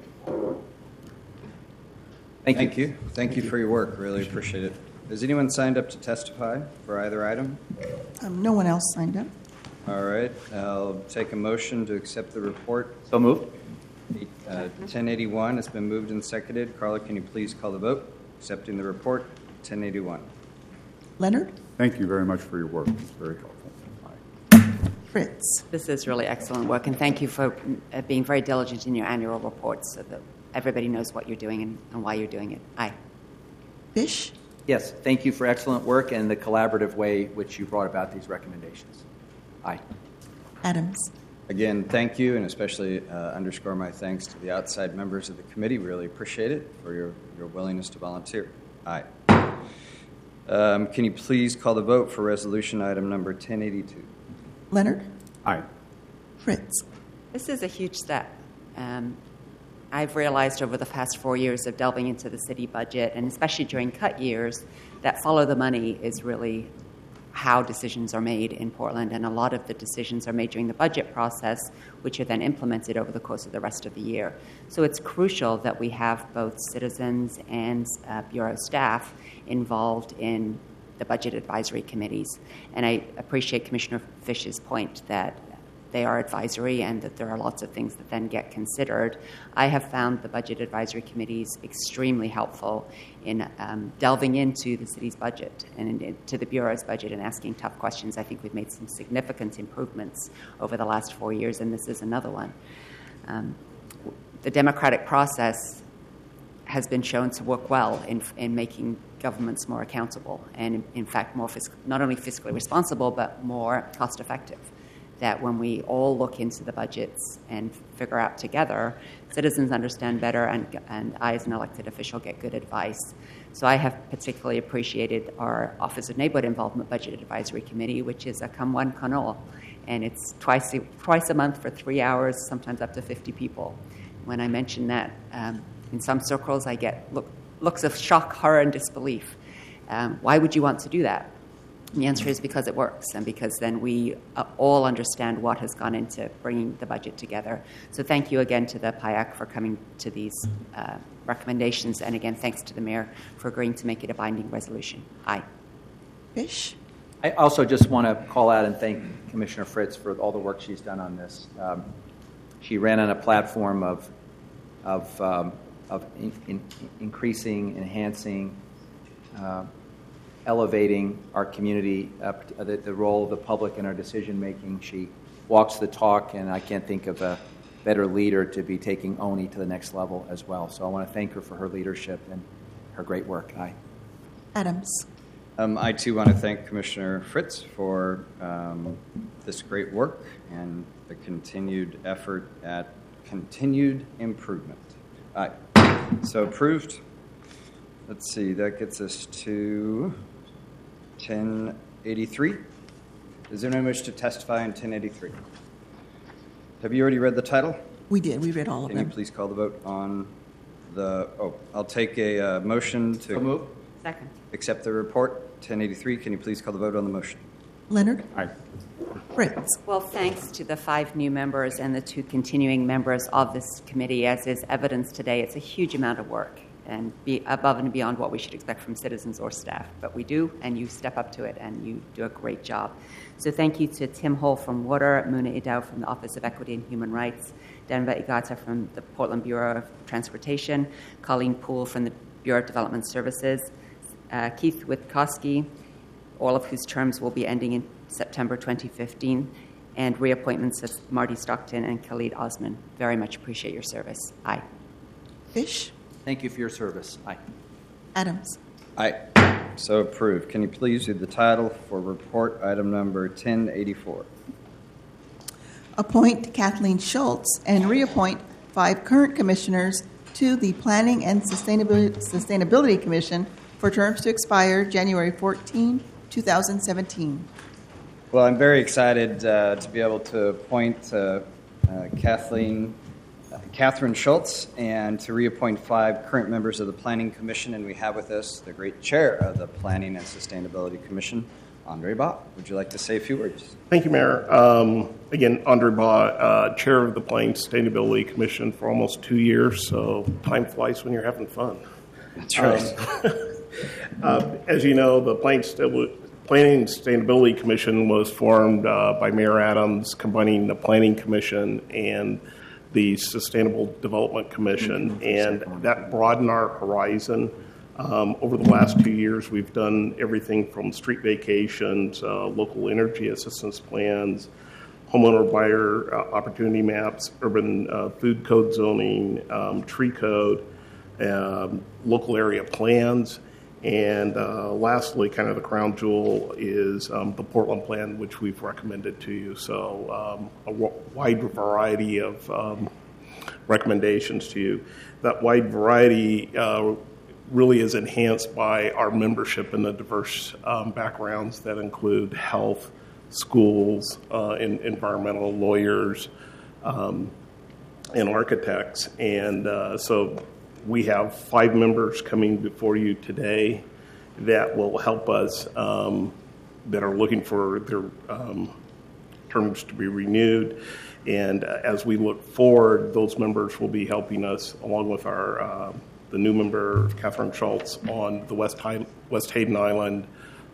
Yes. Thank you. Thank you for your work. Really appreciate it. Has anyone signed up to testify for either item? No one else signed up. All right. I'll take a motion to accept the report. So moved. 1081 has been moved and seconded. Carla, can you please call the vote? Accepting the report, 1081. Leonard? Thank you very much for your work. It's very helpful. Fritz? This is really excellent work, and thank you for being very diligent in your annual reports so that everybody knows what you're doing and why you're doing it. Aye. Bish? Yes, thank you for excellent work and the collaborative way which you brought about these recommendations. Aye. Adams? Again, thank you, and especially underscore my thanks to the outside members of the committee. Really appreciate it for your willingness to volunteer. Aye. Can you please call the vote for resolution item number 1082? Leonard? Aye. Fritz? This is a huge step. I've realized over the past 4 years of delving into the city budget, and especially during cut years, that follow the money is really how decisions are made in Portland, and a lot of the decisions are made during the budget process, which are then implemented over the course of the rest of the year. So it's crucial that we have both citizens and Bureau staff involved in the budget advisory committees. And I appreciate Commissioner Fish's point that they are advisory and that there are lots of things that then get considered. I have found the budget advisory committees extremely helpful in delving into the city's budget and into the Bureau's budget and asking tough questions. I think we've made some significant improvements over the last 4 years, and this is another one. The democratic process has been shown to work well in making governments more accountable and, in fact, more not only fiscally responsible, but more cost-effective. That when we all look into the budgets and figure out together, citizens understand better, and I, as an elected official, get good advice. So I have particularly appreciated our Office of Neighborhood Involvement Budget Advisory Committee, which is a come one, come all. And it's twice a month for 3 hours, sometimes up to 50 people. When I mention that, in some circles, I get looks of shock, horror, and disbelief. Why would you want to do that? And the answer is because it works, and because then we all understand what has gone into bringing the budget together. So thank you again to the PIAC for coming to these recommendations, and again, thanks to the Mayor for agreeing to make it a binding resolution. Aye. Fish? I also just want to call out and thank Commissioner Fritz for all the work she's done on this. She ran on a platform of increasing, enhancing, elevating our community, the role of the public in our decision-making. She walks the talk, and I can't think of a better leader to be taking ONI to the next level as well. So I want to thank her for her leadership and her great work. Aye. Adams. I, too, want to thank Commissioner Fritz for this great work and the continued effort at continued improvement. Aye. So approved. Let's see, that gets us to 1083. Is there anyone wish to testify on 1083? Have you already read the title? We did. We read all of them. Can you please call the vote on the... I'll take a motion to... move. Second. Accept the report. 1083. Can you please call the vote on the motion? Leonard? Aye. Fritz? Well, thanks to the 5 new members and the 2 continuing members of this committee. As is evidence today, it's a huge amount of work and be above and beyond what we should expect from citizens or staff. But we do, and you step up to it, and you do a great job. So thank you to Tim Hall from Water, Muna Idaw from the Office of Equity and Human Rights, Denva Igata from the Portland Bureau of Transportation, Colleen Poole from the Bureau of Development Services, Keith Witkowski, all of whose terms will be ending in September 2015, and reappointments of Marty Stockton and Khalid Osman. Very much appreciate your service. Aye. Fish? Thank you for your service. Aye. Adams? Aye. So approved. Can you please read the title for report item number 1084? Appoint Kathleen Schultz and reappoint 5 current commissioners to the Planning and Sustainability Commission for terms to expire January 14, 2017. Well, I'm very excited to be able to appoint Catherine Schultz and to reappoint 5 current members of the Planning Commission. And we have with us the great chair of the Planning and Sustainability Commission, Andre Baugh. Would you like to say a few words? Thank you, Mayor. Again, Andre Baugh, chair of the Planning and Sustainability Commission for almost 2 years, so time flies when you're having fun. That's right. As you know, the Planning and Sustainability Commission was formed by Mayor Adams, combining the Planning Commission and the Sustainable Development Commission, and that broadened our horizon. Over the last 2 years, we've done everything from street vacations, local energy assistance plans, homeowner buyer opportunity maps, urban food code zoning, tree code, local area plans, and lastly, kind of the crown jewel is the Portland plan, which we've recommended to you. So a wide variety of recommendations to you. That wide variety really is enhanced by our membership in the diverse backgrounds that include health, schools, environmental lawyers, and architects. And so we have 5 members coming before you today that will help us, that are looking for their terms to be renewed. And as we look forward, those members will be helping us, along with our the new member, Catherine Schultz, on the West Hayden Island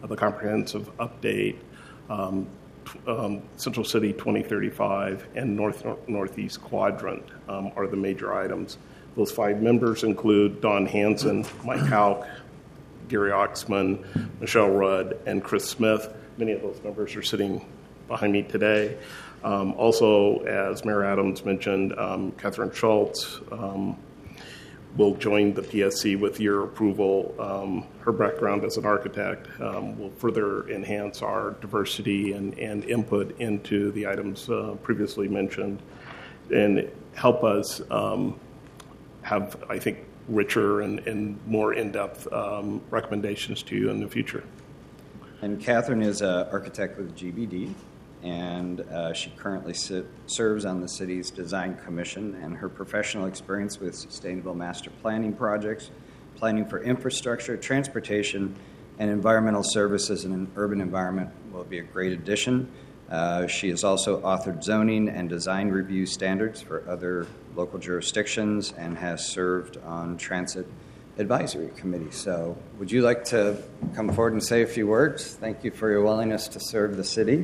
the comprehensive update, Central City 2035, and Northeast Quadrant are the major items. Those 5 members include Don Hansen, Mike Hauk, Gary Oxman, Michelle Rudd, and Chris Smith. Many of those members are sitting behind me today. Also, as Mayor Adams mentioned, Catherine Schultz will join the PSC with your approval. Her background as an architect will further enhance our diversity and input into the items previously mentioned and help us have, I think, richer and more in-depth recommendations to you in the future. And Catherine is an architect with GBD, and she currently serves on the city's design commission, and her professional experience with sustainable master planning projects, planning for infrastructure, transportation, and environmental services in an urban environment will be a great addition. She has also authored zoning and design review standards for other local jurisdictions and has served on transit advisory committee. So would you like to come forward and say a few words? Thank you for your willingness to serve the city.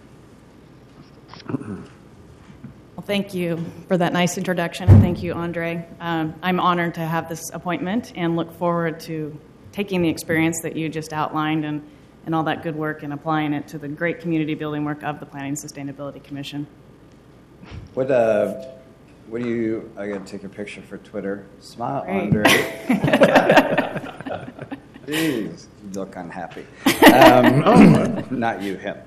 Well, thank you for that nice introduction, and thank you, Andre. I'm honored to have this appointment and look forward to taking the experience that you just outlined and all that good work and applying it to the great community building work of the Planning and Sustainability Commission. What do you, I got to take a picture for Twitter. Smile, great. Andre. Jeez, you look unhappy. Not you, him.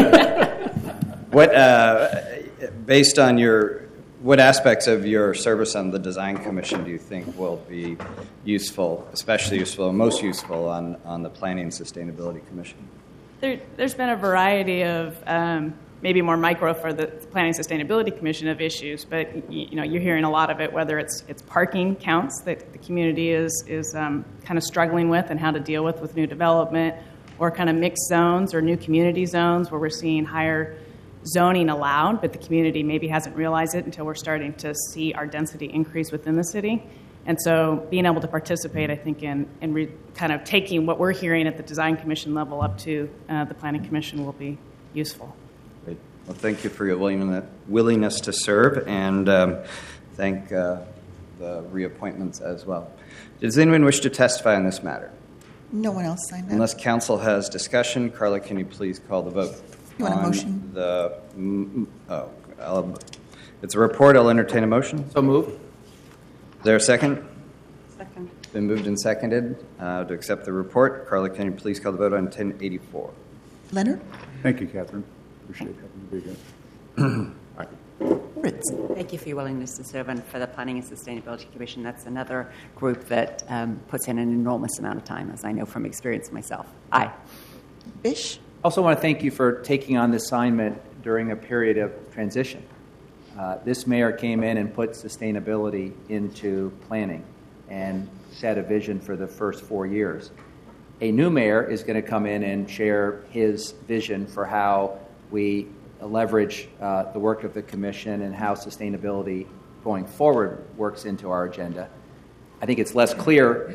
Based on what aspects of your service on the Design Commission do you think will be useful, especially useful, most useful on the Planning and Sustainability Commission? There's been a variety of maybe more micro for the Planning and Sustainability Commission of issues, but you're hearing a lot of it, whether it's parking counts that the community is kind of struggling with and how to deal with new development, or kind of mixed zones or new community zones where we're seeing higher zoning allowed, but the community maybe hasn't realized it until we're starting to see our density increase within the city. And so being able to participate, I think, in kind of taking what we're hearing at the Design Commission level up to the Planning Commission will be useful. Great. Well, thank you for your willingness to serve, and thank the reappointments as well. Does anyone wish to testify on this matter? No one else signed up. Unless council has discussion, Carla, can you please call the vote? You want a motion? It's a report. I'll entertain a motion. So moved. Is there a second? Second. It's been moved and seconded to accept the report. Carla, can you please call the vote on 1084? Leonard? Thank you, Catherine. Appreciate having you be here. Fritz? Thank you for your willingness to serve, and for the Planning and Sustainability Commission. That's another group that puts in an enormous amount of time, as I know from experience myself. Aye. Bish? I also want to thank you for taking on this assignment during a period of transition. This mayor came in and put sustainability into planning and set a vision for the first 4 years. A new mayor is going to come in and share his vision for how we leverage the work of the commission and how sustainability going forward works into our agenda. I think it's less clear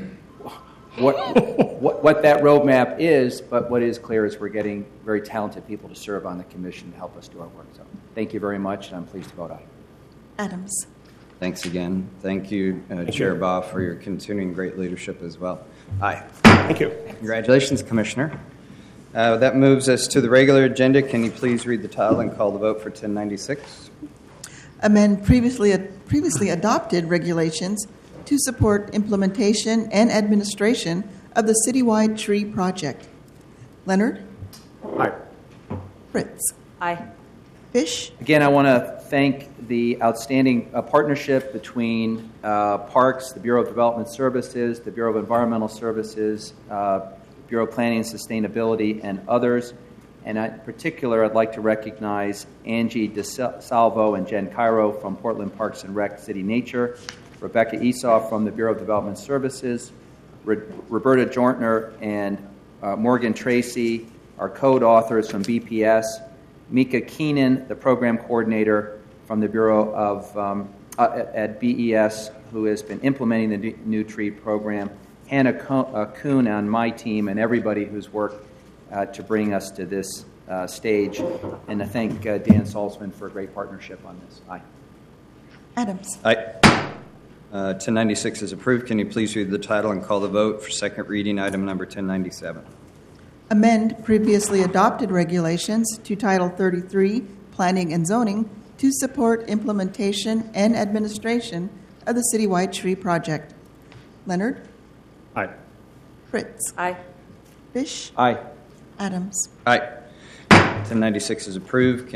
what that roadmap is, but what is clear is we're getting very talented people to serve on the commission to help us do our work. So thank you very much, and I'm pleased to vote aye. Adams? Thanks again. Thank you, Chair Baugh, for your continuing great leadership as well. Aye. Thank you. Congratulations, Commissioner. That moves us to the regular agenda. Can you please read the title and call the vote for 1096? Amend previously adopted regulations to support implementation and administration of the citywide tree project. Leonard? Aye. Fritz? Aye. Fish? Again, I want to thank the outstanding partnership between Parks, the Bureau of Development Services, the Bureau of Environmental Services, Bureau of Planning and Sustainability, and others. And in particular, I'd like to recognize Angie DeSalvo and Jen Cairo from Portland Parks and Rec City Nature, Rebecca Esau from the Bureau of Development Services, Roberta Jortner and Morgan Tracy, our code authors from BPS, Mika Keenan, the program coordinator from the Bureau of at BES, who has been implementing the new tree program, Hannah Kuhn on my team, and everybody who's worked to bring us to this stage, and to thank Dan Salzman for a great partnership on this. Aye. Adams. Aye. 1096 is approved. Can you please read the title and call the vote for second reading, item number 1097? Amend previously adopted regulations to Title 33, Planning and Zoning, to support implementation and administration of the citywide tree project. Leonard? Aye. Fritz? Aye. Fish? Aye. Adams. Aye. 1096 is approved.